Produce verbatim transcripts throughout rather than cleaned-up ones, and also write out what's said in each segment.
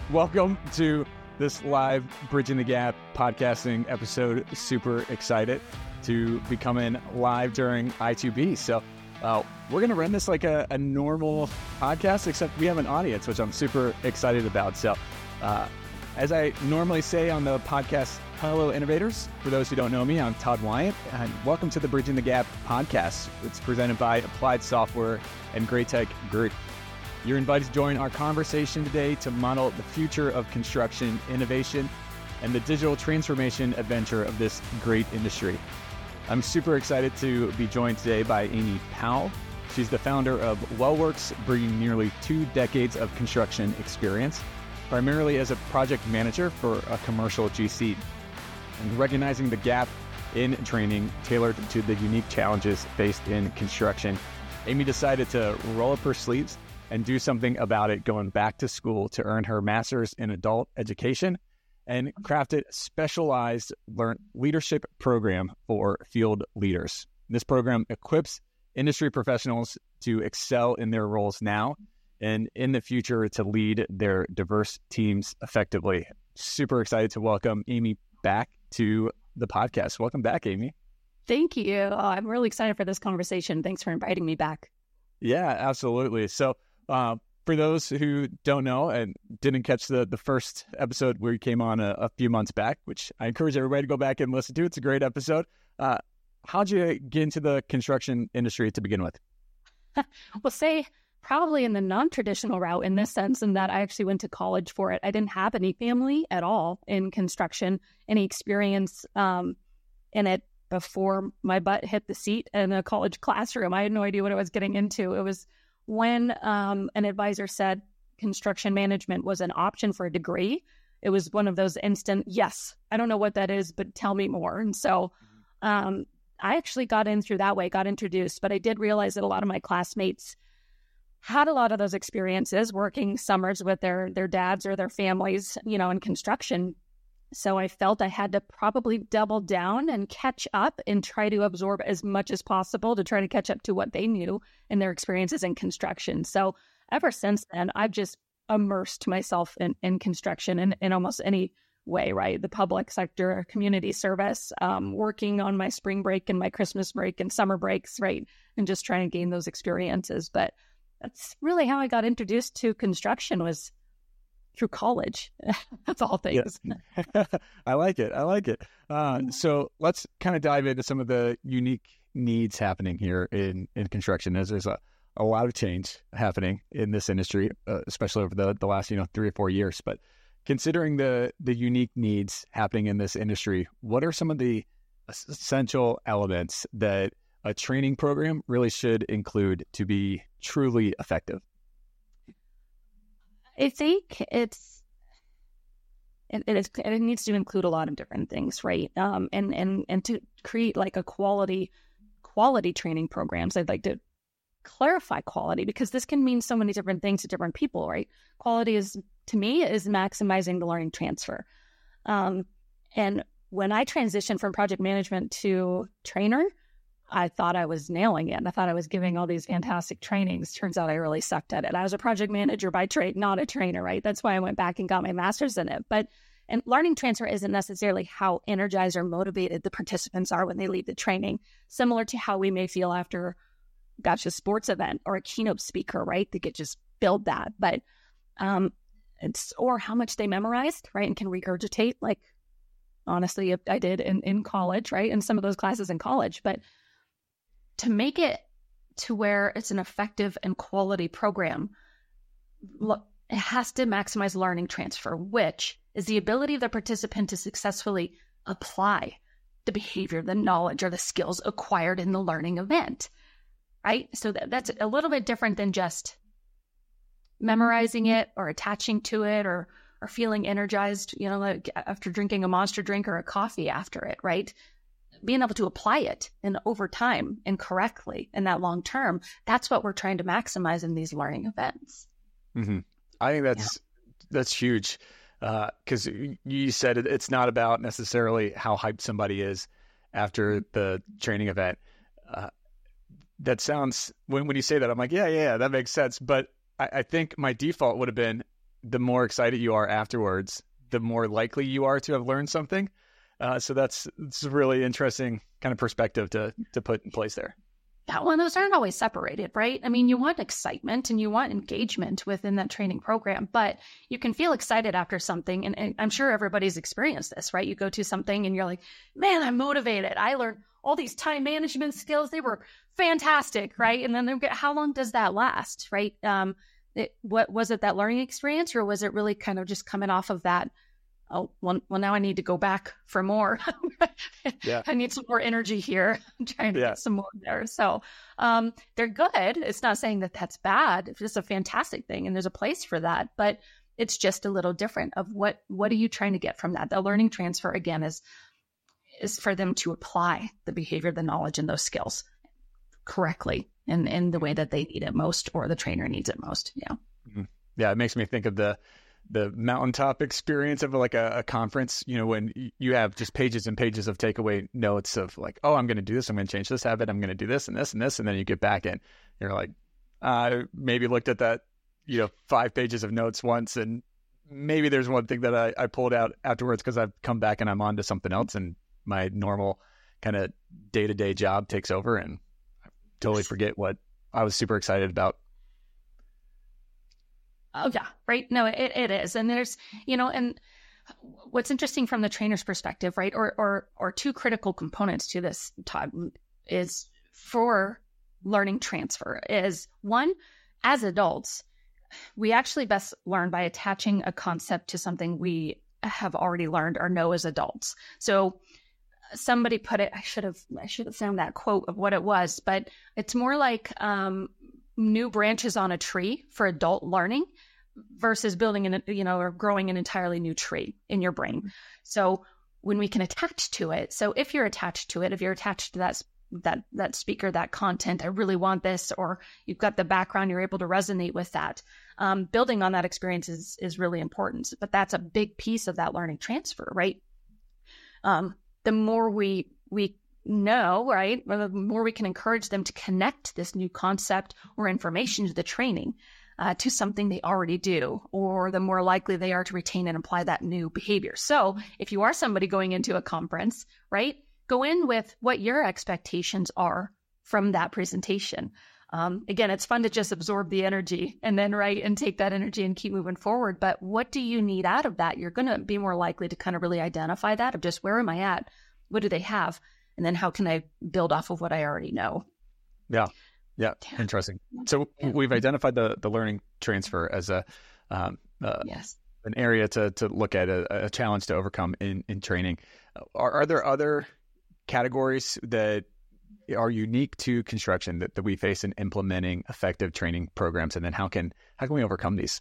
Welcome to this live Bridging the Gap podcasting episode. Super excited to be coming live during I two B. So uh, we're going to run this like a, a normal podcast, except we have an audience, which I'm super excited about. So uh, as I normally say on the podcast, hello, innovators. For those who don't know me, I'm Todd Wyant, and welcome to the Bridging the Gap podcast. It's presented by Applied Software and Great Tech Group. You're invited to join our conversation today to model the future of construction innovation and the digital transformation adventure of this great industry. I'm super excited to be joined today by Amy Powell. She's the founder of WellWorks, bringing nearly two decades of construction experience, primarily as a project manager for a commercial G C, and recognizing the gap in training tailored to the unique challenges faced in construction. Amy decided to roll up her sleeves and do something about it, going back to school to earn her master's in adult education and crafted a specialized learn leadership program for field leaders. This program equips industry professionals to excel in their roles now and in the future to lead their diverse teams effectively. Super excited to welcome Amy back to the podcast. Welcome back, Amy. Thank you. Oh, I'm really excited for this conversation. Thanks for inviting me back. Yeah, absolutely. So uh, for those who don't know and didn't catch the, the first episode where you came on a, a few months back, which I encourage everybody to go back and listen to. It's a great episode. Uh, how'd you get into the construction industry to begin with? Well, say probably in the non-traditional route in this sense, in that I actually went to college for it. I didn't have any family at all in construction, any experience um, in it before my butt hit the seat in a college classroom. I had no idea what I was getting into. It was when um, an advisor said construction management was an option for a degree. It was one of those instant, yes, I don't know what that is, but tell me more. And so um, I actually got in through that way, got introduced, but I did realize that a lot of my classmates had a lot of those experiences working summers with their their dads or their families, you know, in construction. So I felt I had to probably double down and catch up and try to absorb as much as possible to try to catch up to what they knew in their experiences in construction. So ever since then, I've just immersed myself in, in construction in, in almost any way, right? The public sector, community service, um, working on my spring break and my Christmas break and summer breaks, right? And just trying to gain those experiences. But that's really how I got introduced to construction, was through college. That's all things. Yeah. I like it. I like it. Uh, so let's kind of dive into some of the unique needs happening here in, in construction, as there's a, a lot of change happening in this industry, uh, especially over the, the last, you know, three or four years. But considering the, the unique needs happening in this industry, what are some of the essential elements that a training program really should include to be truly effective? I think it's it, it, is, it needs to include a lot of different things, right? Um, and and and to create like a quality quality training programs, I'd like to clarify quality, because this can mean so many different things to different people, right? Quality is, to me, is maximizing the learning transfer. Um, and when I transitioned from project management to trainer, I thought I was nailing it. I thought I was giving all these fantastic trainings. Turns out I really sucked at it. I was a project manager by trade, not a trainer, right? That's why I went back and got my master's in it. But and learning transfer isn't necessarily how energized or motivated the participants are when they leave the training, similar to how we may feel after, gosh, a sports event or a keynote speaker, right? They could just build that. But um, it's, or how much they memorized, right? And can regurgitate, like, honestly, I did in, in college, right? In some of those classes in college. But to make it to where it's an effective and quality program, it has to maximize learning transfer, which is the ability of the participant to successfully apply the behavior, the knowledge, or the skills acquired in the learning event, right? So that, that's a little bit different than just memorizing it or attaching to it or or feeling energized, you know, like after drinking a Monster drink or a coffee after it, right? Being able to apply it and over time and correctly in that long term, that's what we're trying to maximize in these learning events. Mm-hmm. I think that's yeah. that's huge, because uh, you said it, it's not about necessarily how hyped somebody is after the training event. Uh, that sounds, when when you say that, I'm like, yeah, yeah, that makes sense. But I, I think my default would have been, the more excited you are afterwards, the more likely you are to have learned something. Uh, so that's it's a really interesting kind of perspective to to put in place there. Yeah, well, those aren't always separated, right? I mean, you want excitement and you want engagement within that training program, but you can feel excited after something. And, and I'm sure everybody's experienced this, right? You go to something and you're like, man, I'm motivated. I learned all these time management skills. They were fantastic, right? And then they get, how long does that last, right? Um, it, what was it, that learning experience, or was it really kind of just coming off of that? Oh, well, well, now I need to go back for more. Yeah. I need some more energy here. I'm trying to yeah. get some more there. So um, they're good. It's not saying that that's bad. It's just a fantastic thing. And there's a place for that. But it's just a little different of what, what are you trying to get from that? The learning transfer, again, is, is for them to apply the behavior, the knowledge, and those skills correctly in, in the way that they need it most, or the trainer needs it most. Yeah. Mm-hmm. Yeah. It makes me think of the, the mountaintop experience of like a, a conference, you know, when you have just pages and pages of takeaway notes of like, oh, I'm going to do this. I'm going to change this habit. I'm going to do this and this and this. And then you get back in, you're like, I maybe looked at that, you know, five pages of notes once. And maybe there's one thing that I, I pulled out afterwards because I've come back and I'm on to something else and my normal kind of day-to-day job takes over and I totally forget what I was super excited about. Oh, yeah, right. No, it, it is. And there's, you know, and what's interesting from the trainer's perspective, right, or, or, or two critical components to this, Todd, is for learning transfer is one, as adults, we actually best learn by attaching a concept to something we have already learned or know as adults. So somebody put it, I should have, I should have found that quote of what it was, but it's more like, um, new branches on a tree for adult learning versus building an, you know, or growing an entirely new tree in your brain. So when we can attach to it, so if you're attached to it, if you're attached to that, that, that speaker, that content, I really want this, or you've got the background, you're able to resonate with that. Um, building on that experience is, is really important, but that's a big piece of that learning transfer, right? Um, the more we, we, know, right? Or the more we can encourage them to connect this new concept or information to the training, uh, to something they already do, or the more likely they are to retain and apply that new behavior. So if you are somebody going into a conference, right, go in with what your expectations are from that presentation. Um, again, it's fun to just absorb the energy and then, right, and take that energy and keep moving forward. But what do you need out of that? You're going to be more likely to kind of really identify that of just, where am I at? What do they have? And then how can I build off of what I already know? Yeah. Yeah. yeah. Interesting. So yeah. we've identified the, the learning transfer as a, um, uh, yes. an area to, to look at, a, a challenge to overcome in, in training. Are, are there other categories that are unique to construction that, that we face in implementing effective training programs? And then how can, how can we overcome these?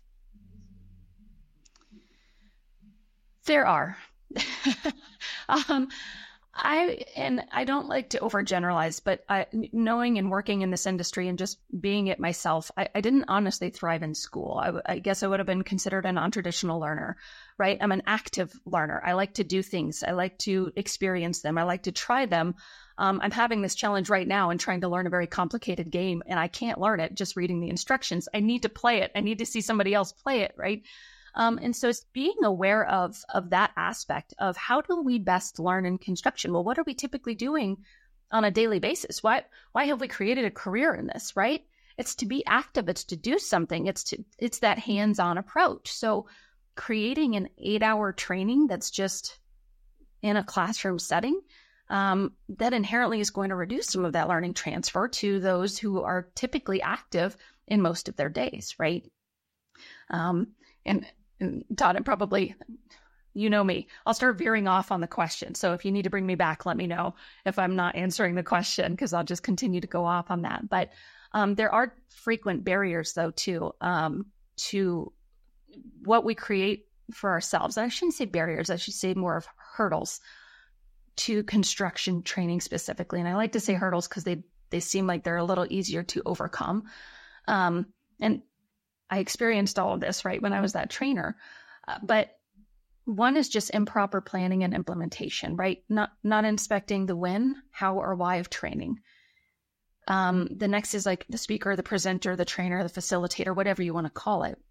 There are. um, I, and I don't like to overgeneralize, but I, knowing and working in this industry and just being it myself, I, I didn't honestly thrive in school. I, I guess I would have been considered a non-traditional learner, right? I'm an active learner. I like to do things. I like to experience them. I like to try them. Um, I'm having this challenge right now and trying to learn a very complicated game, and I can't learn it just reading the instructions. I need to play it. I need to see somebody else play it, right? Um, and so it's being aware of, of that aspect of how do we best learn in construction? Well, what are we typically doing on a daily basis? Why, why have we created a career in this, right? It's to be active. It's to do something. It's to, it's that hands-on approach. So creating an eight hour training that's just in a classroom setting, um, that inherently is going to reduce some of that learning transfer to those who are typically active in most of their days, right? Um, and, And Todd, and probably, you know me, I'll start veering off on the question. So if you need to bring me back, let me know if I'm not answering the question, because I'll just continue to go off on that. But um, there are frequent barriers, though, too, um, to what we create for ourselves. And I shouldn't say barriers. I should say more of hurdles to construction training specifically. And I like to say hurdles because they, they seem like they're a little easier to overcome. Um, and I experienced all of this, right, when I was that trainer. Uh, but one is just improper planning and implementation, right? Not not inspecting the when, how, or why of training. Um, the next is like the speaker, the presenter, the trainer, the facilitator, whatever you want to call it.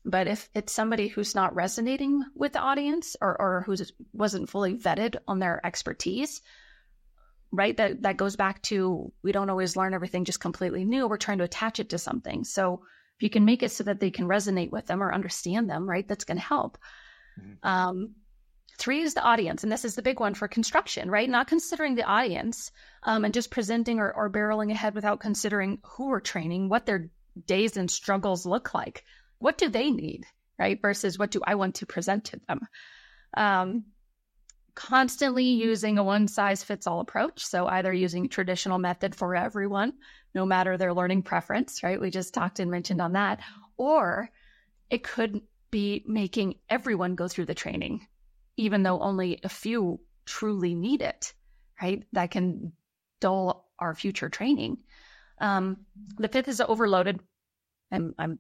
But if it's somebody who's not resonating with the audience or, or who wasn't fully vetted on their expertise, right, that, that goes back to, we don't always learn everything just completely new. We're trying to attach it to something. So if you can make it so that they can resonate with them or understand them, right, that's going to help. Mm-hmm. Um, three is the audience. And this is the big one for construction, right? Not considering the audience um, and just presenting or, or barreling ahead without considering who we're training, what their days and struggles look like. What do they need, right? Versus what do I want to present to them? Um, constantly using a one-size-fits-all approach. So either using traditional method for everyone, no matter their learning preference, right? We just talked and mentioned on that. Or it could be making everyone go through the training, even though only a few truly need it, right? That can dull our future training. Um, the fifth is overloaded. I'm, I'm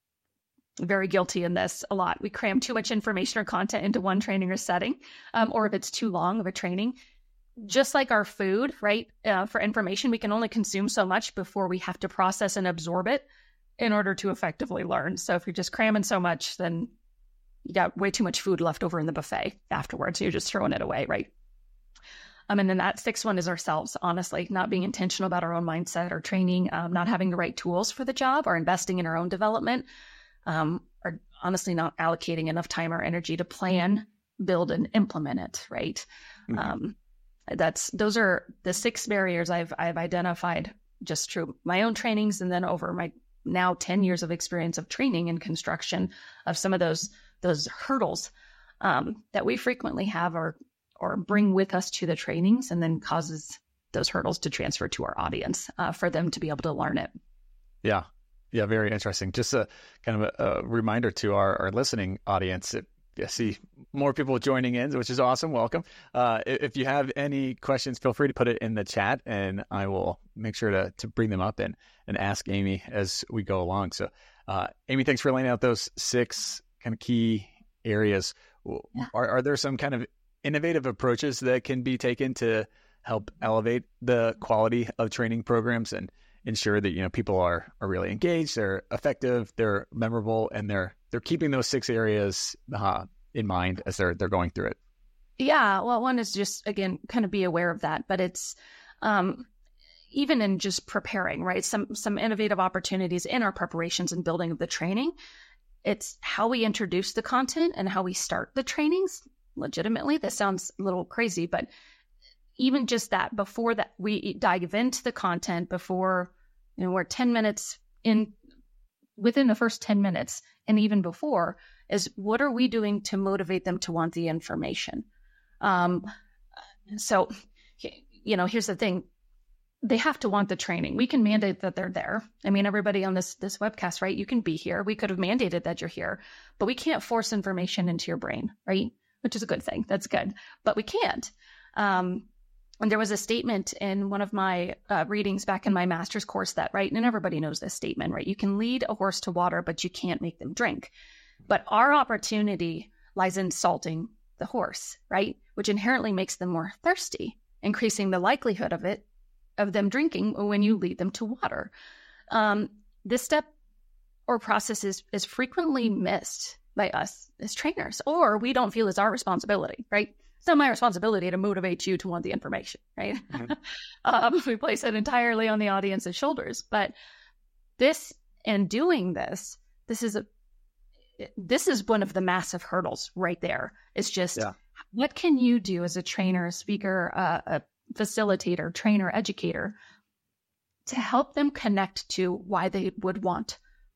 very guilty in this a lot. We cram too much information or content into one training or setting, um, or if it's too long of a training. Just like our food, right? Uh, for information, we can only consume so much before we have to process and absorb it in order to effectively learn. So if you're just cramming so much, then you got way too much food left over in the buffet afterwards. You're just throwing it away, right? Um, and then that sixth one is ourselves, honestly, not being intentional about our own mindset or training, um, not having the right tools for the job or investing in our own development, um, or honestly not allocating enough time or energy to plan, build, and implement it, right? Mm-hmm. Um, that's those are the six barriers I've I've identified just through my own trainings and then over my now ten years of experience of training in construction of some of those those hurdles um, that we frequently have or or bring with us to the trainings and then causes those hurdles to transfer to our audience uh, for them to be able to learn it. Yeah. Yeah. Very interesting. Just a kind of a, a reminder to our, our listening audience. It, I see more people joining in, which is awesome. Welcome. Uh, if you have any questions, feel free to put it in the chat and I will make sure to, to bring them up and, and ask Amy as we go along. So, uh, Amy, thanks for laying out those six kind of key areas. Yeah. Are, are there some kind of innovative approaches that can be taken to help elevate the quality of training programs and ensure that, you know, people are, are really engaged, they're effective, they're memorable, and they're they're keeping those six areas uh, in mind as they're they're going through it? Yeah, well, one is just, again, kind of be aware of that, but it's um, even in just preparing, right? Some some innovative opportunities in our preparations and building of the training. It's how we introduce the content and how we start the trainings. Legitimately, this sounds a little crazy, but even just that, before that we dive into the content, before, you know, we're ten minutes in, within the first ten minutes, and even before, is what are we doing to motivate them to want the information? Um, so, you know, here's the thing. They have to want the training. We can mandate that they're there. I mean, everybody on this, this webcast, right? You can be here. We could have mandated that you're here, but we can't force information into your brain, right? Which is a good thing. That's good. But we can't. Um, and there was a statement in one of my uh, readings back in my master's course that, right, and everybody knows this statement, right? You can lead a horse to water, but you can't make them drink. But our opportunity lies in salting the horse, right? Which inherently makes them more thirsty, increasing the likelihood of it, of them drinking when you lead them to water. Um, this step or process is, is frequently missed by us as trainers, or we don't feel it's our responsibility, right? It's not my responsibility to motivate you to want the information, right? Mm-hmm. um, we place it entirely on the audience's shoulders. But this, and doing this, this is a, this is one of the massive hurdles right there. It's just, yeah. What can you do as a trainer, speaker, uh, a facilitator, trainer, educator, to help them connect to why they would want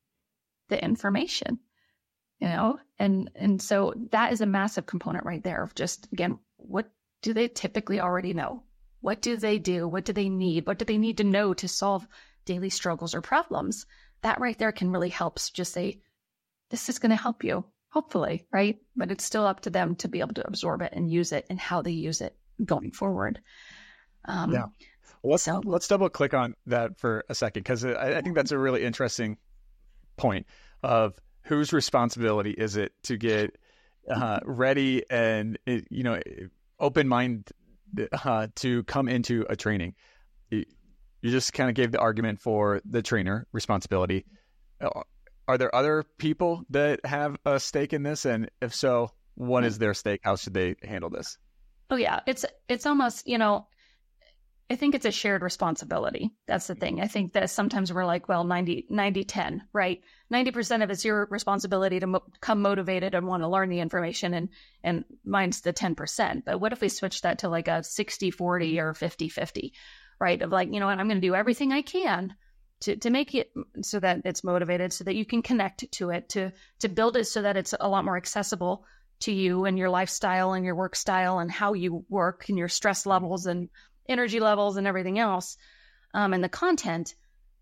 the information? You know, and and so that is a massive component right there of just, again, what do they typically already know? What do they do? What do they need? What do they need to know to solve daily struggles or problems? That right there can really help just say, this is going to help you, hopefully, right? But it's still up to them to be able to absorb it and use it and how they use it going forward. Um, yeah. Well, let's, so, let's double click on that for a second, because I, I think that's a really interesting point of whose responsibility is it to get uh, ready and, you know, open mind uh, to come into a training. You just kind of gave the argument for the trainer responsibility. are there other people that have a stake in this? And if so, what is their stake? How should they handle this? Oh, yeah. It's it's almost, you know, I think it's a shared responsibility. That's the thing. I think that sometimes we're like, well, ninety, ninety, ten, right? ninety percent of it's your responsibility to mo- come motivated and want to learn the information, and, and mine's the ten percent. But what if we switch that to like a sixty forty or fifty fifty, right? Of like, you know what, I'm going to do everything I can to, to make it so that it's motivated, so that you can connect to it, to, to build it so that it's a lot more accessible to you and your lifestyle and your work style and how you work and your stress levels and energy levels and everything else, um, and the content.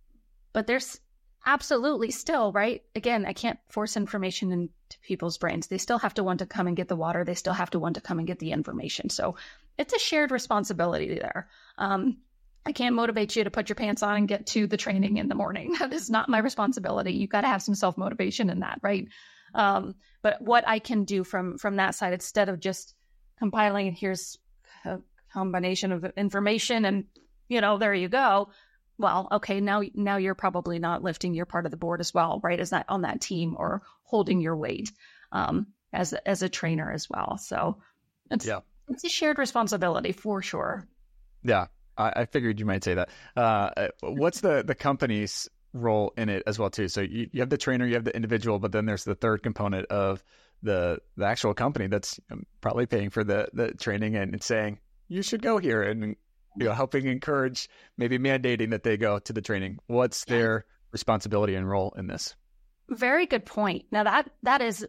But there's absolutely still, right? Again, I can't force information into people's brains. They still have to want to come and get the water. They still have to want to come and get the information. So it's a shared responsibility there. Um, I can't motivate you to put your pants on and get to the training in the morning. That is not my responsibility. You've got to have some self-motivation in that, right? Um, but what I can do from from that side, instead of just compiling, here's a combination of information and, you know, there you go. Well, okay, now now you're probably not lifting your part of the board as well, right? As that on that team, or holding your weight um, as as a trainer as well. So it's yeah. it's a shared responsibility for sure. Yeah, I, I figured you might say that. Uh, what's the the company's role in it as well too? So you, you have the trainer, you have the individual, but then there's the third component of the the actual company that's probably paying for the the training and it's saying you should go here, and you know, helping encourage, maybe mandating that they go to the training. What's yeah. their responsibility and role in this? Very good point. Now that that is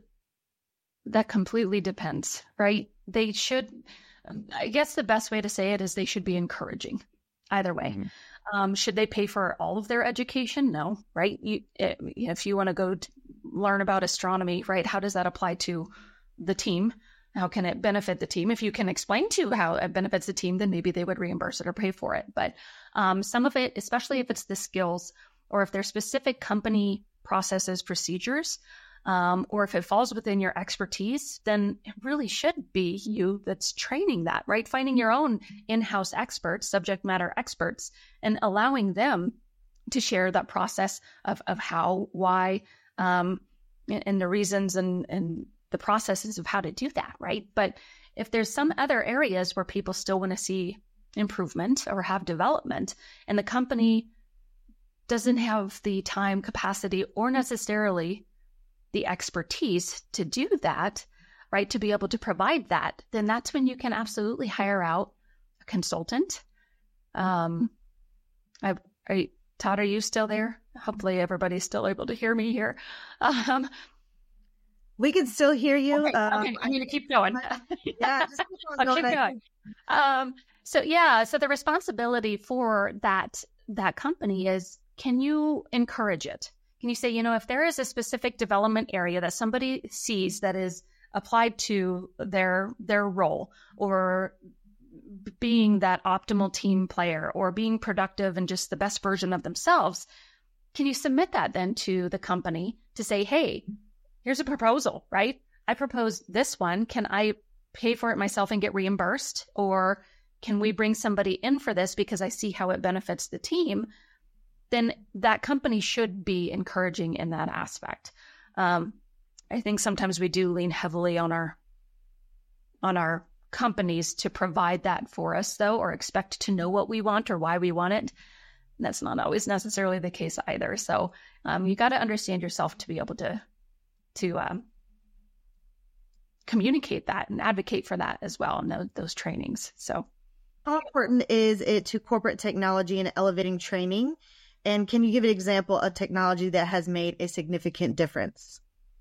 that completely depends, right? They should, I guess the best way to say it is they should be encouraging either way. Mm-hmm. Um, should they pay for all of their education? No, right? You, if you want to go to learn about astronomy, right? How does that apply to the team? How can it benefit the team? If you can explain to how it benefits the team, then maybe they would reimburse it or pay for it. But um, some of it, especially if it's the skills, or if there's specific company processes, procedures, um, or if it falls within your expertise, then it really should be you that's training that, right? Finding your own in-house experts, subject matter experts, and allowing them to share that process of, of how, why, um, and the reasons and, and the processes of how to do that, right? But if there's some other areas where people still want to see improvement or have development, and the company doesn't have the time, capacity, or necessarily the expertise to do that, right, to be able to provide that, then that's when you can absolutely hire out a consultant. Um, I, I, Todd, are you still there? Hopefully everybody's still able to hear me here. Um, We can still hear you. Okay, um, okay. I'm going to keep going. Yeah, just keep on I'll going. keep going. Um, so yeah, so the responsibility for that that company is, can you encourage it? Can you say, you know, if there is a specific development area that somebody sees that is applied to their their role, or being that optimal team player, or being productive and just the best version of themselves, can you submit that then to the company to say, hey, here's a proposal, right? I propose this one. Can I pay for it myself and get reimbursed? Or can we bring somebody in for this because I see how it benefits the team? Then that company should be encouraging in that aspect. Um, I think sometimes we do lean heavily on our on our companies to provide that for us, though, or expect to know what we want or why we want it. And that's not always necessarily the case either. So um, you got to understand yourself to be able to to um, communicate that and advocate for that as well in those, those trainings. So how important is it to corporate technology and elevating training? And can you give an example of technology that has made a significant difference?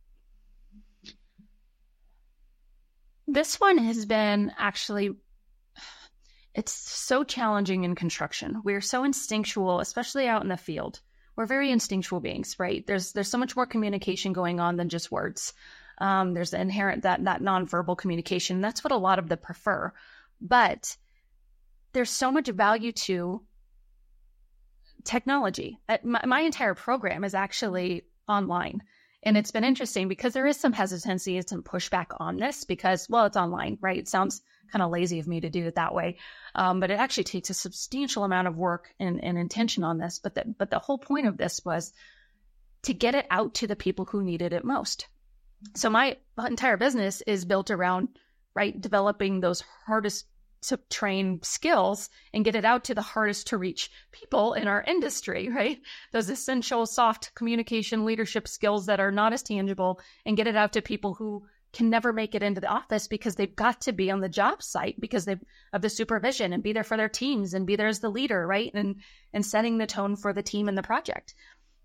This one has been actually, it's so challenging in construction. We're so instinctual, especially out in the field. We're very instinctual beings, right? There's there's so much more communication going on than just words. Um, there's the inherent, that, that nonverbal communication. That's what a lot of them prefer. But there's so much value to technology. My, my entire program is actually online. And it's been interesting because there is some hesitancy and some pushback on this because, well, it's online, right? It sounds kind of lazy of me to do it that way. Um, but it actually takes a substantial amount of work and, and intention on this. But the, but the whole point of this was to get it out to the people who needed it most. So my entire business is built around, right, developing those hardest to train skills and get it out to the hardest to reach people in our industry, right? Those essential soft communication leadership skills that are not as tangible, and get it out to people who can never make it into the office because they've got to be on the job site because they of the supervision and be there for their teams and be there as the leader, right? And and setting the tone for the team and the project.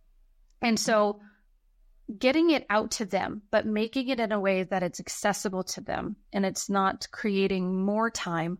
And so getting it out to them, but making it in a way that it's accessible to them and it's not creating more time.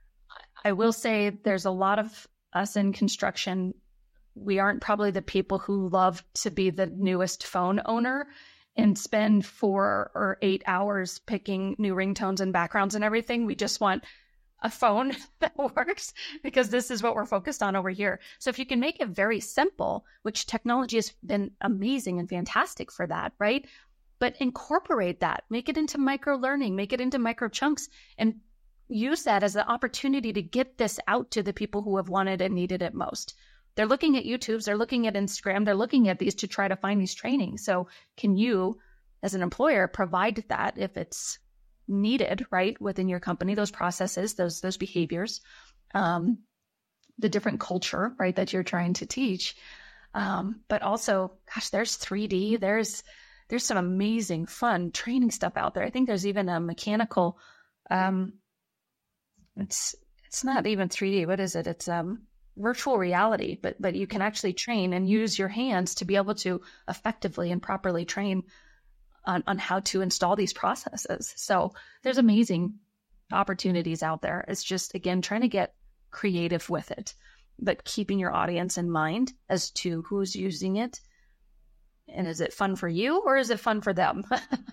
I will say there's a lot of us in construction. We aren't probably the people who love to be the newest phone owner and spend four or eight hours picking new ringtones and backgrounds and everything. We just want a phone that works because this is what we're focused on over here. So if you can make it very simple, which technology has been amazing and fantastic for that, right? But incorporate that, make it into micro learning, make it into micro chunks, and use that as an opportunity to get this out to the people who have wanted and needed it most. They're looking at YouTubes, they're looking at Instagram, they're looking at these to try to find these trainings. So can you, as an employer, provide that if it's needed, right, within your company, those processes, those those behaviors, um, the different culture, right, that you're trying to teach. Um, but also, gosh, there's three D, there's there's some amazing, fun training stuff out there. I think there's even a mechanical, um, it's it's not even three D. What is it? It's um virtual reality, but but you can actually train and use your hands to be able to effectively and properly train on, on how to install these processes. So there's amazing opportunities out there. It's just, again, trying to get creative with it, but keeping your audience in mind as to who's using it. And is it fun for you or is it fun for them?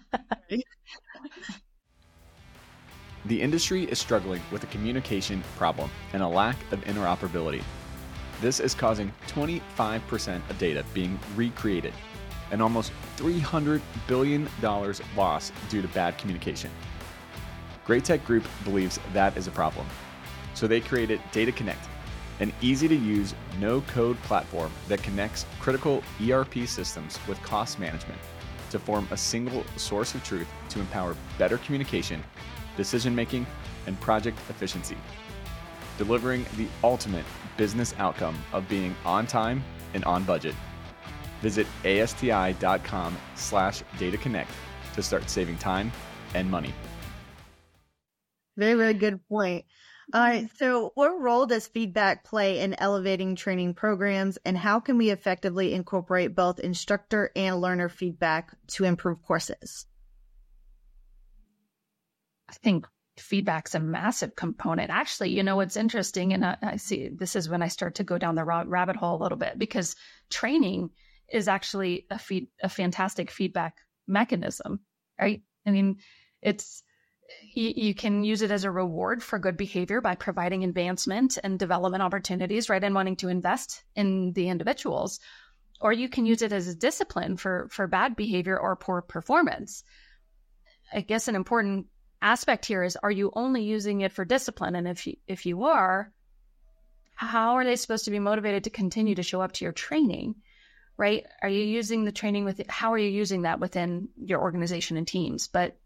The industry is struggling with a communication problem and a lack of interoperability. This is causing twenty-five percent of data being recreated and almost three hundred billion dollars lost due to bad communication. Great Tech Group believes that is a problem. So they created Data Connect, an easy-to-use, no-code platform that connects critical E R P systems with cost management to form a single source of truth to empower better communication, decision-making, and project efficiency, delivering the ultimate business outcome of being on time and on budget. Visit asti.com slash data connect to start saving time and money. Very, very good point. All right. So what role does feedback play in elevating training programs, and how can we effectively incorporate both instructor and learner feedback to improve courses? I think feedback's a massive component. Actually, you know, what's interesting, and I, I see this is when I start to go down the rabbit hole a little bit, because training is actually a feed, a fantastic feedback mechanism, right? I mean, it's, you, you can use it as a reward for good behavior by providing advancement and development opportunities, right? And wanting to invest in the individuals, or you can use it as a discipline for, for bad behavior or poor performance. I guess an important aspect here is, are you only using it for discipline? And if you, if you are, how are they supposed to be motivated to continue to show up to your training, right? Are you using the training with, how are you using that within your organization and teams? But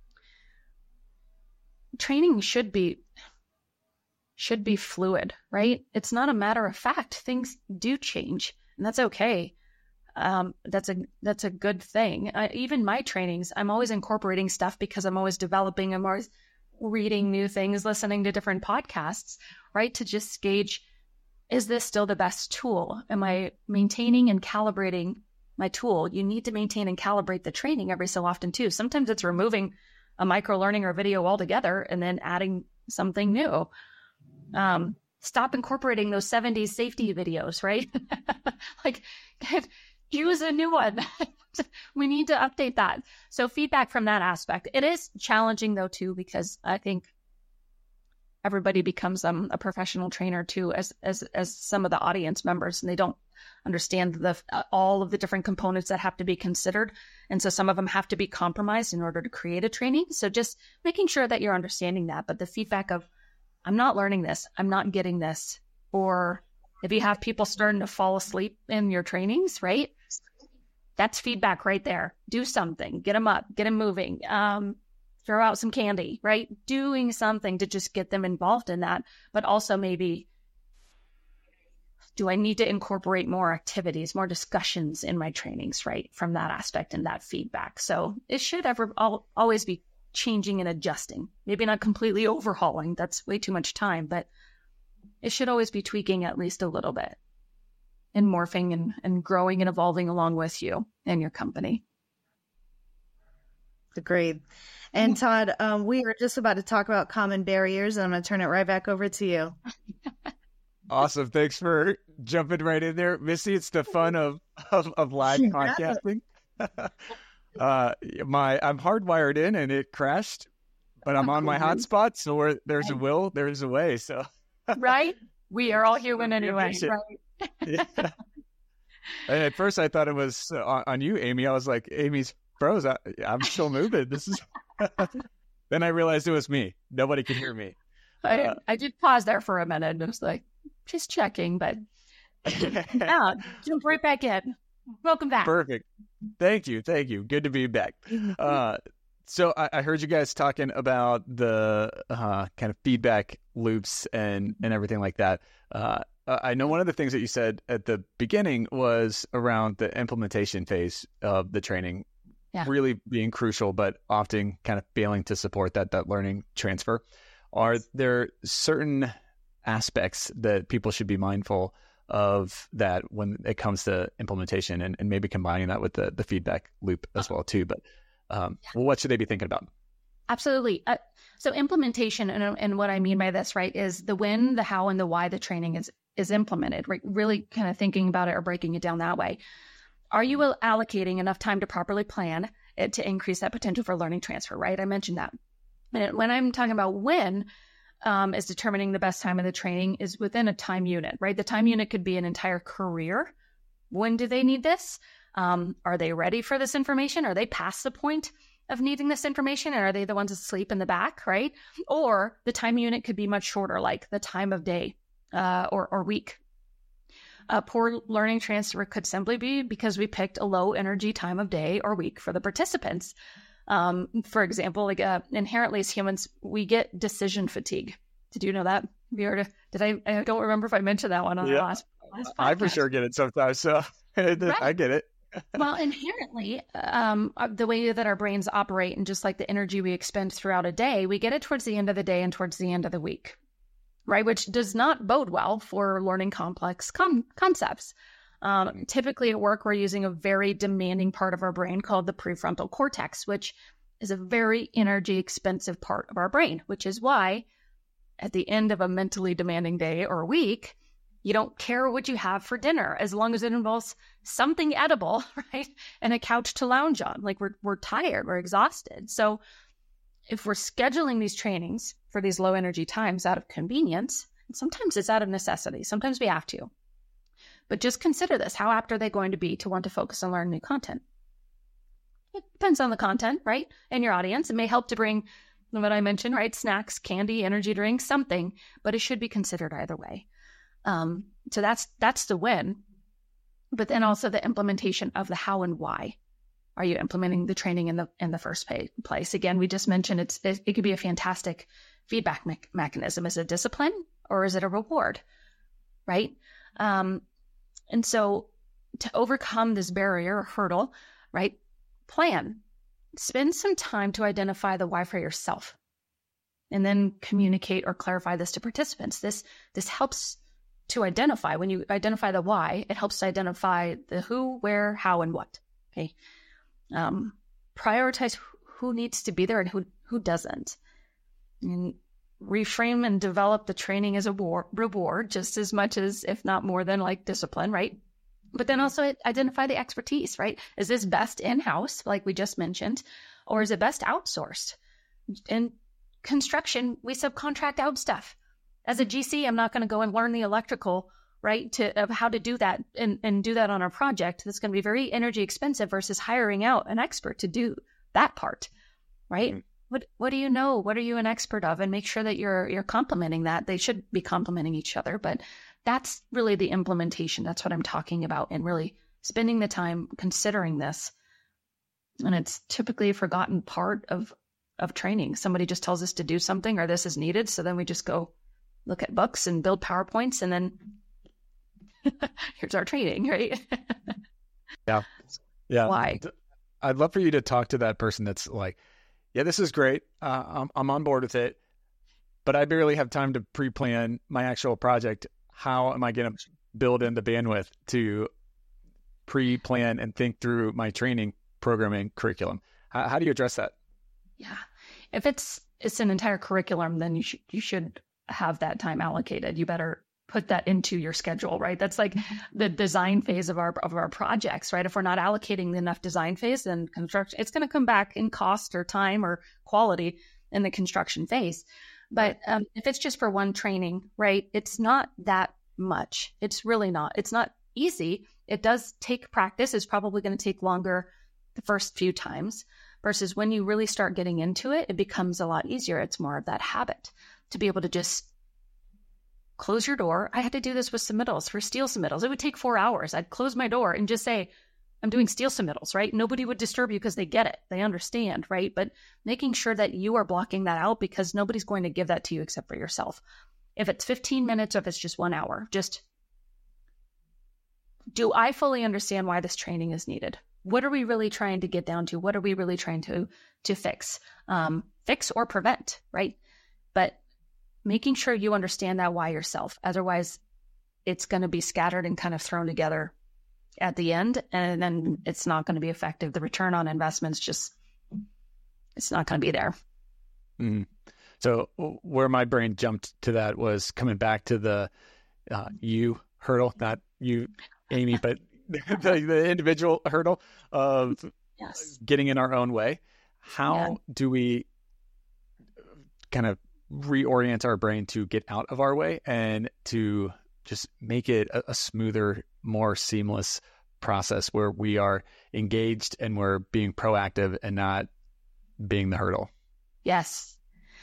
training should be, should be fluid, right? It's not a matter of fact. Things do change, and that's okay. Um, that's a, that's a good thing. Uh, even my trainings, I'm always incorporating stuff because I'm always developing. I'm always reading new things, listening to different podcasts, right? To just gauge, is this still the best tool? Am I maintaining and calibrating my tool? You need to maintain and calibrate the training every so often too. Sometimes it's removing a micro learning or video altogether and then adding something new. Um, stop incorporating those seventies safety videos, right? Like, use a new one. We need to update that. So feedback from that aspect. It is challenging though too, because I think everybody becomes um, a professional trainer too, as as as some of the audience members, and they don't understand the uh, all of the different components that have to be considered, and so some of them have to be compromised in order to create a training. So just making sure that you're understanding that. But the feedback of, I'm not learning this, I'm not getting this, or if you have people starting to fall asleep in your trainings, right? That's feedback right there. Do something, get them up, get them moving, um, throw out some candy, right? Doing something to just get them involved in that, but also maybe, do I need to incorporate more activities, more discussions in my trainings, right? From that aspect and that feedback. So it should ever al- always be changing and adjusting, maybe not completely overhauling. That's way too much time, but it should always be tweaking at least a little bit and morphing and, and growing and evolving along with you and your company. Agreed. And Todd, um, we were just about to talk about common barriers, and I'm going to turn it right back over to you. Awesome. Thanks for jumping right in there. Missy, it's the fun of, of, of live Yeah. podcasting. uh, my I'm hardwired in and it crashed, but I'm on my hotspot. So where there's a will, there's a way. So Right? We are all human anyway. Shit. Right? yeah. And at first I thought it was on, on you, Amy. I was like, Amy's froze. I, I'm still moving. This is. Then I realized it was me. Nobody could hear me. I, Uh, I did pause there for a minute and I was like, just checking, but yeah, jump right back in. Welcome back. Perfect. Thank you. Thank you. Good to be back. Uh, so I, I heard you guys talking about the uh, kind of feedback loops and, and everything like that. Uh, I know one of the things that you said at the beginning was around the implementation phase of the training, Yeah. really being crucial, but often kind of failing to support that, that learning transfer. Are there certain aspects that people should be mindful of that when it comes to implementation, and, and maybe combining that with the, the feedback loop as well too? But um, well, what should they be thinking about? Absolutely. Uh, so implementation, and, and what I mean by this, right, is the when, the how, and the why the training is is implemented, right? Really kind of thinking about it or breaking it down that way. Are you allocating enough time to properly plan it to increase that potential for learning transfer, right? I mentioned that. And when I'm talking about when, um, is determining the best time of the training is within a time unit, right? The time unit could be an entire career. When do they need this? Um, are they ready for this information? Are they past the point of needing this information? And are they the ones asleep in the back, right? Or the time unit could be much shorter, like the time of day uh, or, or week. A poor learning transfer could simply be because we picked a low energy time of day or week for the participants. Um, for example, like uh, inherently as humans, we get decision fatigue. Did you know that? Have you heard of, did I, I don't remember if I mentioned that one on Yeah. the last, last I for podcast. sure get it sometimes. So I get it. Well, inherently, um, uh, the way that our brains operate and just like the energy we expend throughout a day, we get it towards the end of the day and towards the end of the week, right? Which does not bode well for learning complex com- concepts. Um, typically at work, we're using a very demanding part of our brain called the prefrontal cortex, which is a very energy expensive part of our brain, which is why at the end of a mentally demanding day or week, you don't care what you have for dinner as long as it involves something edible, right? And a couch to lounge on. Like we're we're tired, we're exhausted. So if we're scheduling these trainings for these low energy times out of convenience, and sometimes it's out of necessity, sometimes we have to. But just consider this. How apt are they going to be to want to focus and learn new content? It depends on the content, right? And your audience. It may help to bring what I mentioned, right? Snacks, candy, energy drinks, something, but it should be considered either way. Um, so that's that's the when, but then also the implementation of the how and why. Are you implementing the training in the in the first pay, place? Again, we just mentioned it's it, it could be a fantastic feedback me- mechanism. Is it discipline or is it a reward, right? Um, and so to overcome this barrier or hurdle, right? Plan. Spend some time to identify the why for yourself, and then communicate or clarify this to participants. This this helps to identify. When you identify the why, it helps to identify the who, where, how, and what. Okay. Um, prioritize who needs to be there and who, who doesn't. And reframe and develop the training as a war, reward just as much as, if not more than, like discipline, right? But then also identify the expertise, right? Is this best in-house, like we just mentioned, or is it best outsourced? In construction, we subcontract out stuff. As a G C, I'm not going to go and learn the electrical, right, to of how to do that and, and do that on our project. That's going to be very energy expensive versus hiring out an expert to do that part, right? Mm-hmm. What what do you know? What are you an expert of? And make sure that you're you're complementing that. They should be complementing each other, but that's really the implementation. That's what I'm talking about, and really spending the time considering this. And it's typically a forgotten part of, of training. Somebody just tells us to do something or this is needed. So then we just go look at books and build PowerPoints and then here's our training, right? Yeah. Yeah. Why? I'd love for you to talk to that person that's like, yeah, this is great. Uh, I'm, I'm on board with it, but I barely have time to pre-plan my actual project. How am I going to build in the bandwidth to pre-plan and think through my training programming curriculum? How, how do you address that? Yeah. If it's, it's an entire curriculum, then you should, you should have that time allocated. You better put that into your schedule, right? That's like the design phase of our of our projects, right? If we're not allocating enough design phase, then construction, it's going to come back in cost or time or quality in the construction phase. But um, if it's just for one training, right, it's not that much. It's really not. It's not easy. It does take practice. It's probably going to take longer the first few times versus when you really start getting into it, it becomes a lot easier. It's more of that habit to be able to just close your door. I had to do this with submittals for steel submittals. It would take four hours. I'd close my door and just say, I'm doing steel submittals, right? Nobody would disturb you because they get it. They understand, right? But making sure that you are blocking that out because nobody's going to give that to you except for yourself. If it's fifteen minutes or if it's just one hour, just do I fully understand why this training is needed? What are we really trying to get down to? What are we really trying to, to fix? Um, fix or prevent, right? But making sure you understand that why yourself. Otherwise, it's going to be scattered and kind of thrown together at the end, and then it's not going to be effective. The return on investment's just, it's not going to be there. Mm. So where my brain jumped to that was coming back to the uh, you hurdle, not you, Amy, but the, the individual hurdle of yes. getting in our own way. How yeah. do we kind of reorient our brain to get out of our way and to just make it a, a smoother, more seamless process where we are engaged and we're being proactive and not being the hurdle? Yes.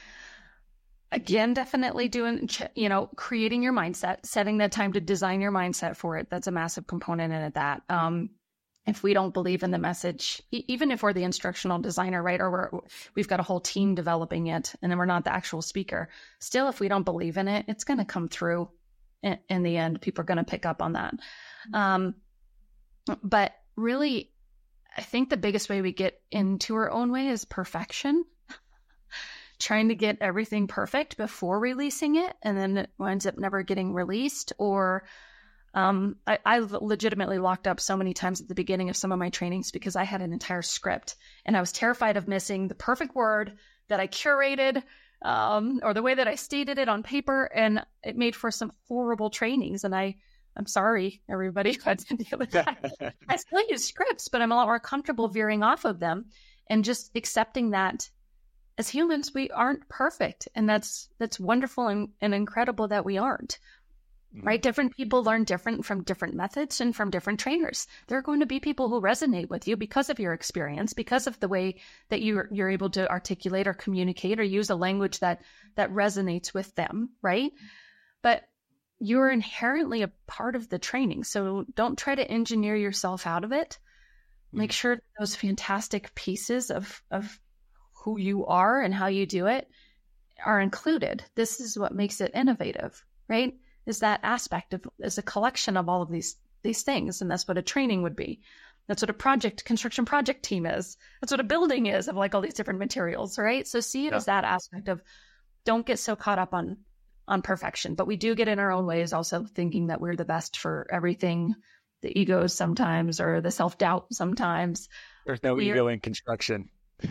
Again, definitely doing, you know, creating your mindset, setting that time to design your mindset for it. That's a massive component in it that, um, if we don't believe in the message, even if we're the instructional designer, right, or we're, we've got a whole team developing it, and then we're not the actual speaker, still, if we don't believe in it, it's going to come through in, in the end. People are going to pick up on that. Um, but really, I think the biggest way we get into our own way is perfection. Trying to get everything perfect before releasing it, and then it winds up never getting released, or Um, I, I legitimately locked up so many times at the beginning of some of my trainings because I had an entire script and I was terrified of missing the perfect word that I curated, um, or the way that I stated it on paper. And it made for some horrible trainings. And I, I'm sorry, everybody who had to deal with that. I still use scripts, but I'm a lot more comfortable veering off of them and just accepting that as humans, we aren't perfect. And that's, that's wonderful and, and incredible that we aren't. Right? Different people learn different from different methods and from different trainers. There are going to be people who resonate with you because of your experience, because of the way that you're, you're able to articulate or communicate or use a language that, that resonates with them, right? But you're inherently a part of the training. So don't try to engineer yourself out of it. Make sure that those fantastic pieces of, of who you are and how you do it are included. This is what makes it innovative, right? Is that aspect of, is a collection of all of these, these things. And that's what a training would be. That's what a project, construction project team is. That's what a building is, of like all these different materials, right? So see it yeah. as that aspect of, don't get so caught up on, on perfection, but we do get in our own ways, also thinking that we're the best for everything. The egos sometimes, or the self-doubt sometimes. There's no we're... ego in construction.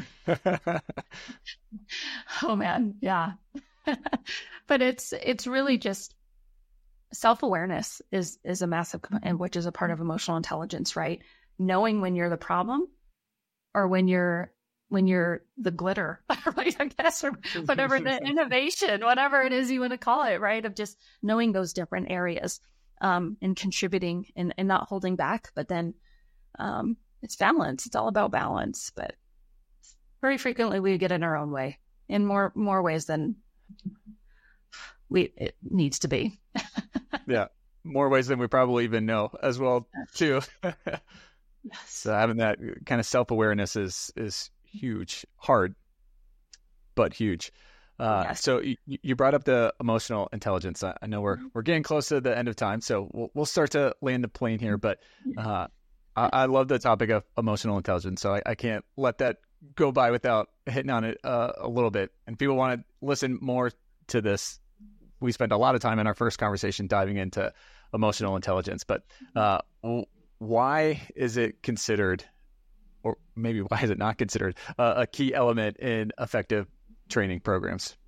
Oh man. Yeah. But it's, it's really just, self-awareness is, is a massive, and which is a part of emotional intelligence, right? Knowing when you're the problem or when you're, when you're the glitter, right? I guess, or whatever the innovation, whatever it is you want to call it, right? Of just knowing those different areas, um, and contributing and, and not holding back, but then, um, it's balance. It's all about balance, but very frequently we get in our own way in more, more ways than we, it needs to be. Yeah. more ways than we probably even know as well, too. So having that kind of self-awareness is, is huge, hard, but huge. Uh, yes. So you, you brought up the emotional intelligence. I, I know we're, we're getting close to the end of time, so we'll, we'll start to land the plane here, but, uh, I, I love the topic of emotional intelligence. So I, I can't let that go by without hitting on it uh, a little bit. And people want to listen more to this. We spent a lot of time in our first conversation diving into emotional intelligence, but, uh, why is it considered, or maybe why is it not considered, uh, a key element in effective training programs?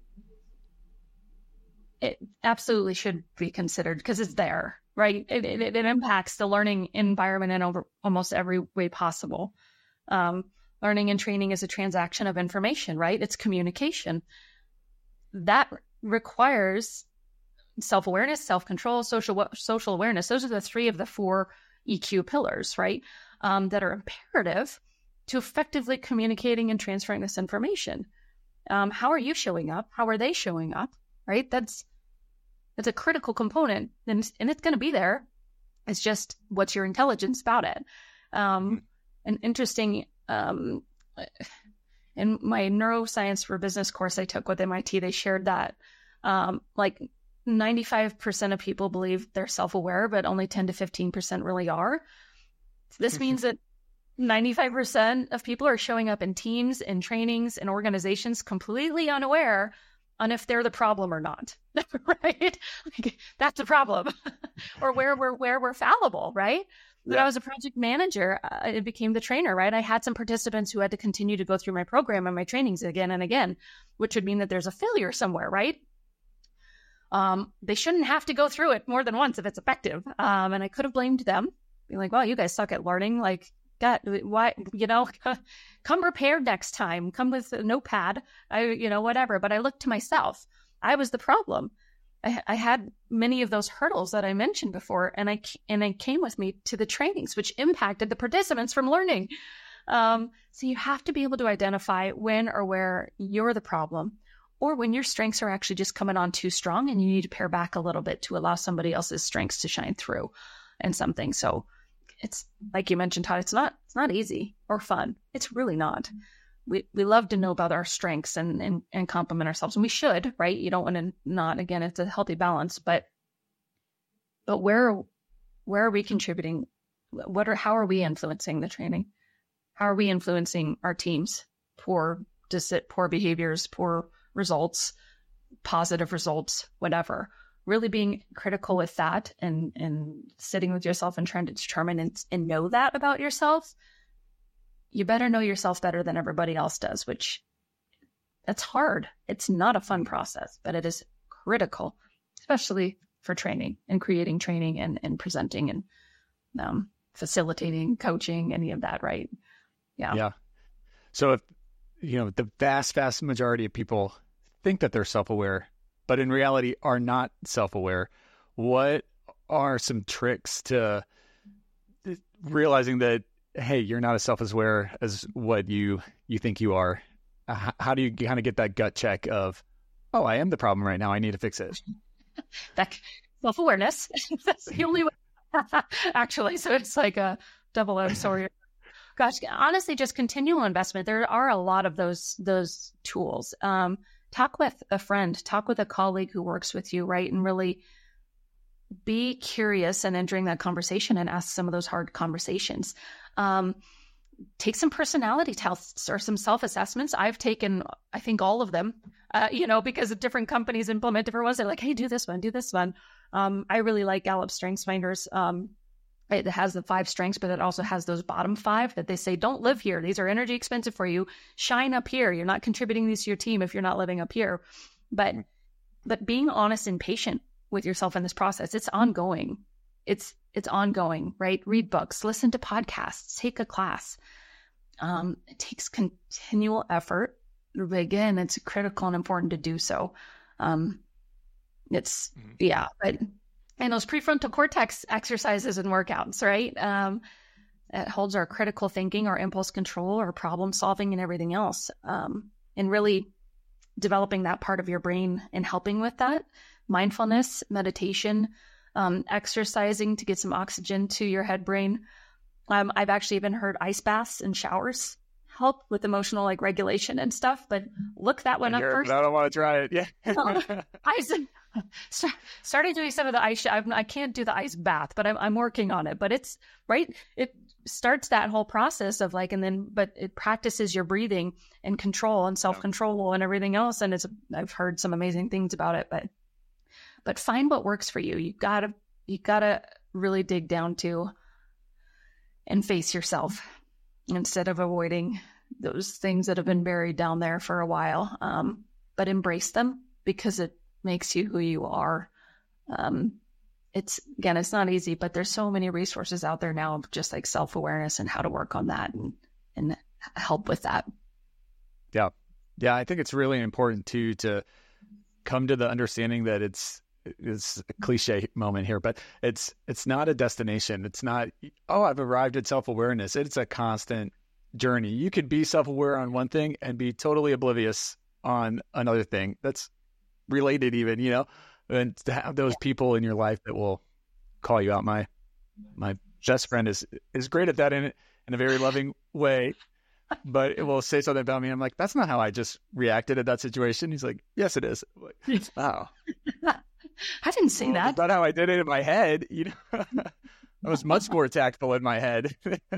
It absolutely should be considered because it's there, right? It, it, it impacts the learning environment in over almost every way possible. Um, learning and training is a transaction of information, right? It's communication. That requires self-awareness, self-control, social social awareness. Those are the three of the four E Q pillars, right? Um, that are imperative to effectively communicating and transferring this information. Um, how are you showing up? How are they showing up? Right? That's that's a critical component, and, and it's going to be there. It's just what's your intelligence about it. Um, an interesting um, in my neuroscience for business course I took with M I T, they shared that um, like ninety-five percent of people believe they're self-aware, but only ten to fifteen percent really are. So this means that ninety-five percent of people are showing up in teams and trainings and organizations completely unaware on if they're the problem or not, right? Like, that's the problem. Or where we're, where we're fallible, right? When yeah. I was a project manager, uh, I became the trainer, right? I had some participants who had to continue to go through my program and my trainings again and again, which would mean that there's a failure somewhere, right? Um, they shouldn't have to go through it more than once if it's effective. Um, and I could have blamed them, being like, well, you guys suck at learning. Like, God, why, you know, come prepared next time, come with a notepad, I, you know, whatever. But I looked to myself. I was the problem. I, I had many of those hurdles that I mentioned before, and I, and it came with me to the trainings, which impacted the participants from learning. Um, so you have to be able to identify when or where you're the problem, or when your strengths are actually just coming on too strong and you need to pare back a little bit to allow somebody else's strengths to shine through and something. So it's like you mentioned, Todd, it's not, it's not easy or fun. It's really not. We, we love to know about our strengths and, and, and compliment ourselves, and we should, right? You don't want to not, again, it's a healthy balance, but, but where, where are we contributing? What are, how are we influencing the training? How are we influencing our teams? Poor, dis- poor behaviors, poor results, positive results, whatever. Really being critical with that and, and sitting with yourself and trying to determine and, and know that about yourself. You better know yourself better than everybody else does, which that's hard. It's not a fun process, but it is critical, especially for training and creating training and, and presenting and um, facilitating, coaching, any of that, right? Yeah. Yeah. So if, you know, the vast, vast majority of people think that they're self-aware, but in reality are not self-aware, what are some tricks to realizing that, hey, you're not as self-aware as what you, you think you are? Uh, how do you kind of get that gut check of, oh, I am the problem right now, I need to fix it? That self-awareness. That's the only way. Actually, so it's like a double-edged sword. Gosh, honestly, just continual investment. There are a lot of those those tools. Um, talk with a friend, talk with a colleague who works with you, right? And really be curious and entering that conversation and ask some of those hard conversations. Um, take some personality tests or some self-assessments. I've taken, I think, all of them, uh, you know, because different companies implement different ones. They're like, hey, do this one, do this one. Um, I really like Gallup Strengths Finders. Um, It has the five strengths, but it also has those bottom five that they say, don't live here. These are energy expensive for you. Shine up here. You're not contributing these to your team if you're not living up here. But but being honest and patient with yourself in this process, it's ongoing. It's it's ongoing, right? Read books, listen to podcasts, take a class. Um, it takes continual effort. But again, it's critical and important to do so. Um, it's, mm-hmm. yeah, but... And those prefrontal cortex exercises and workouts, right? Um, it holds our critical thinking, our impulse control, our problem solving, and everything else. Um, and really developing that part of your brain and helping with that. Mindfulness, meditation, um, exercising to get some oxygen to your head brain. Um, I've actually even heard ice baths and showers help with emotional like regulation and stuff, but look that one up Here, first. I don't want to try it. Yeah. I start, started doing some of the ice. I'm, I can't do the ice bath, but I'm, I'm working on it. But it's right. It starts that whole process of like, and then, but it practices your breathing and control and self-control and everything else. And it's, I've heard some amazing things about it, but, but find what works for you. You gotta, you gotta really dig down to and face yourself instead of avoiding those things that have been buried down there for a while. Um, but embrace them because it makes you who you are. Um, it's, again, it's not easy, but there's so many resources out there now of just like self-awareness and how to work on that and, and help with that. Yeah. Yeah. I think it's really important too, to come to the understanding that it's, it's a cliche moment here, but it's, it's not a destination. It's not, oh, I've arrived at self-awareness. It's a constant journey. You could be self-aware on one thing and be totally oblivious on another thing that's related even, you know, and to have those people in your life that will call you out. My, my best friend is, is great at that in, in a very loving way, but it will say something about me. I'm like, that's not how I just reacted at that situation. He's like, yes, it is. I'm like, wow. I didn't say well, that. That's not how I did it in my head. You know, I was much more tactful in my head.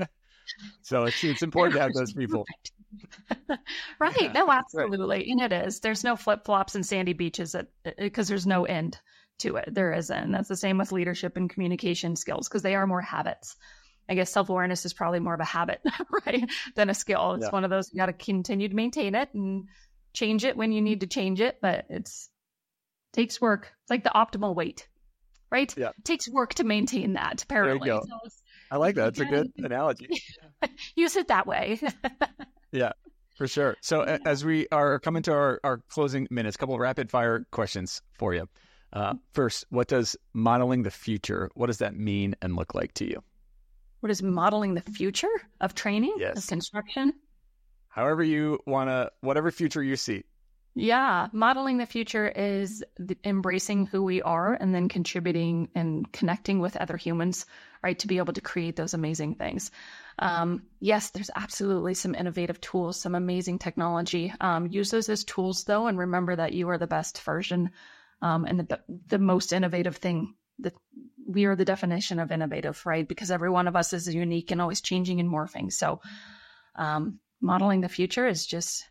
So it's, it's important to have those people. Right. Yeah, No, absolutely. Right. And it is. There's no flip flops and sandy beaches because there's no end to it. There isn't. And that's the same with leadership and communication skills because they are more habits. I guess self-awareness is probably more of a habit, right, than a skill. It's yeah. one of those, you got to continue to maintain it and change it when you need to change it. But it's takes work. It's like the optimal weight, right? Yeah. It takes work to maintain that, apparently. There you go. So I like that. It's a good analogy. Use it that way. Yeah, for sure. So yeah. as we are coming to our, our closing minutes, a couple of rapid fire questions for you. Uh, first, what does modeling the future, what does that mean and look like to you? What is modeling the future of training, yes. of construction? However you want to, whatever future you see. Yeah, modeling the future is the, embracing who we are and then contributing and connecting with other humans, right, to be able to create those amazing things. Um, yes, there's absolutely some innovative tools, some amazing technology. Um, use those as tools, though, and remember that you are the best version um, and the, the most innovative thing. That we are the definition of innovative, right? Because every one of us is unique and always changing and morphing. So um, modeling the future is just...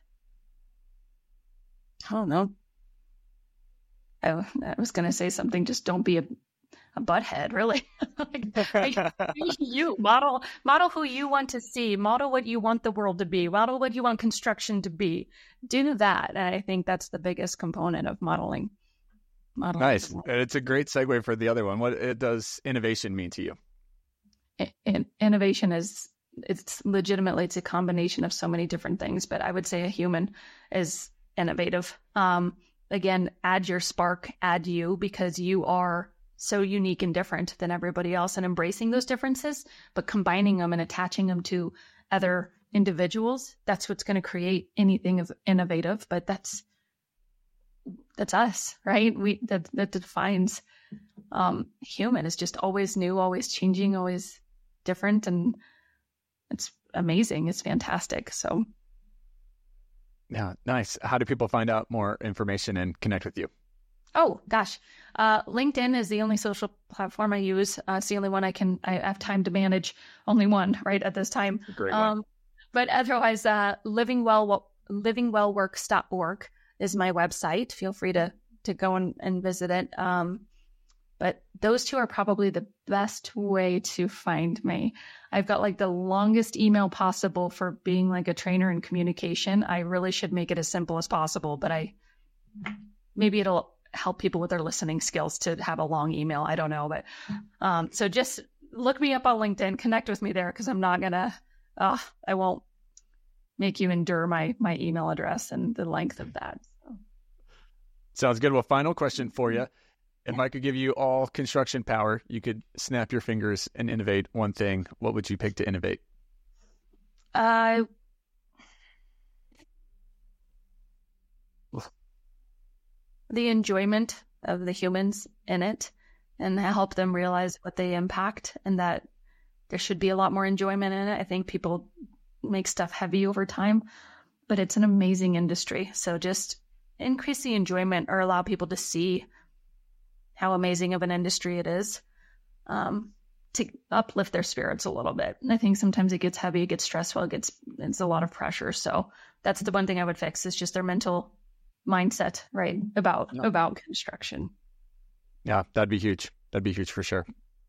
I don't know. I, I was going to say something. Just don't be a, a butthead, really. Like, you model, model who you want to see, model what you want the world to be, model what you want construction to be. Do that. And I think that's the biggest component of modeling. modeling nice. It's a great segue for the other one. What it does innovation mean to you? In, in, innovation is, it's legitimately, it's a combination of so many different things, but I would say a human is innovative. Um, again, add your spark, add you, because you are so unique and different than everybody else, and embracing those differences, but combining them and attaching them to other individuals. That's what's going to create anything of innovative. But that's, that's us, right? We, that, that defines, um, human is just always new, always changing, always different. And it's amazing. It's fantastic. So yeah, nice. How do people find out more information and connect with you? Oh, gosh. Uh, LinkedIn is the only social platform I use. Uh, it's the only one I can, I have time to manage. Only one right at this time. Great one. Um, but otherwise, uh, living well, living well works dot org is my website. Feel free to, to go and, and visit it. Um, but those two are probably the best way to find me. I've got like the longest email possible for being like a trainer in communication. I really should make it as simple as possible, but I, maybe it'll help people with their listening skills to have a long email. I don't know, but, um, so just look me up on LinkedIn, connect with me there. Cause I'm not gonna, uh, I won't make you endure my, my email address and the length of that. So. Sounds good. Well, final question for you. If I could give you all construction power, you could snap your fingers and innovate one thing. What would you pick to innovate? Uh, the enjoyment of the humans in it and help them realize what they impact and that there should be a lot more enjoyment in it. I think people make stuff heavy over time, but it's an amazing industry. So just increase the enjoyment or allow people to see how amazing of an industry it is, um, to uplift their spirits a little bit. And I think sometimes it gets heavy, it gets stressful, it gets, it's a lot of pressure. So that's the one thing I would fix is just their mental mindset, right? About, yeah. about construction. Yeah, that'd be huge. That'd be huge for sure.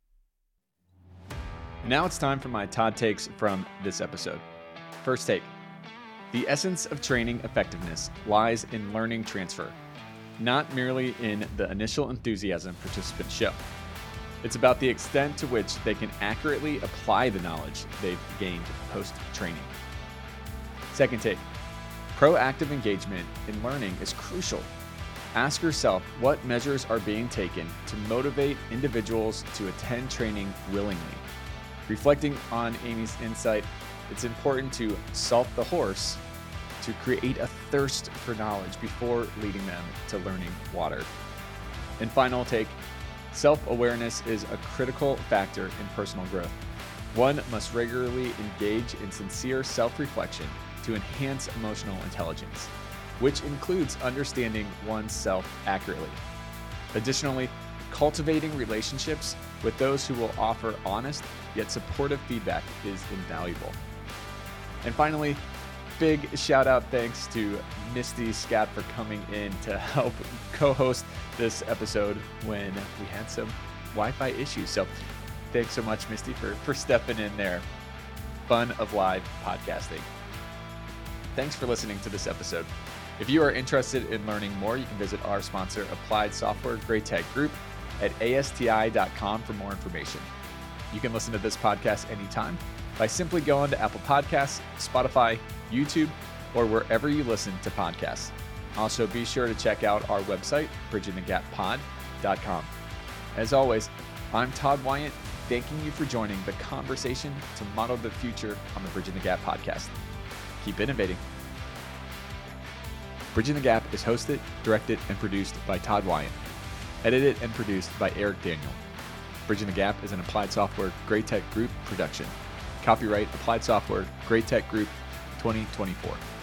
Now it's time for my Todd takes from this episode. First take. The essence of training effectiveness lies in learning transfer, not merely in the initial enthusiasm participants show. It's about the extent to which they can accurately apply the knowledge they've gained post-training. Second take. Proactive engagement in learning is crucial. Ask yourself what measures are being taken to motivate individuals to attend training willingly. Reflecting on Amy's insight, it's important to salt the horse to create a thirst for knowledge before leading them to learning water. And final take, self-awareness is a critical factor in personal growth. One must regularly engage in sincere self-reflection to enhance emotional intelligence, which includes understanding oneself accurately. Additionally, cultivating relationships with those who will offer honest yet supportive feedback is invaluable. And finally, big shout out thanks to Misty Scott for coming in to help co-host this episode when we had some Wi-Fi issues. So thanks so much, Misty, for, for stepping in there. Fun of live podcasting. Thanks for listening to this episode. If you are interested in learning more, you can visit our sponsor, Applied Software Greatech Group, at A S T I dot com for more information. You can listen to this podcast anytime by simply going to Apple Podcasts, Spotify, YouTube, or wherever you listen to podcasts. Also, be sure to check out our website, bridging the gap pod dot com. As always, I'm Todd Wyant, thanking you for joining the conversation to model the future on the Bridging the Gap podcast. Keep innovating. Bridging the Gap is hosted, directed, and produced by Todd Wyant. Edited and produced by Eric Daniel. Bridging the Gap is an Applied Software Greatech Group production. Copyright Applied Software Greatech Group twenty twenty-four.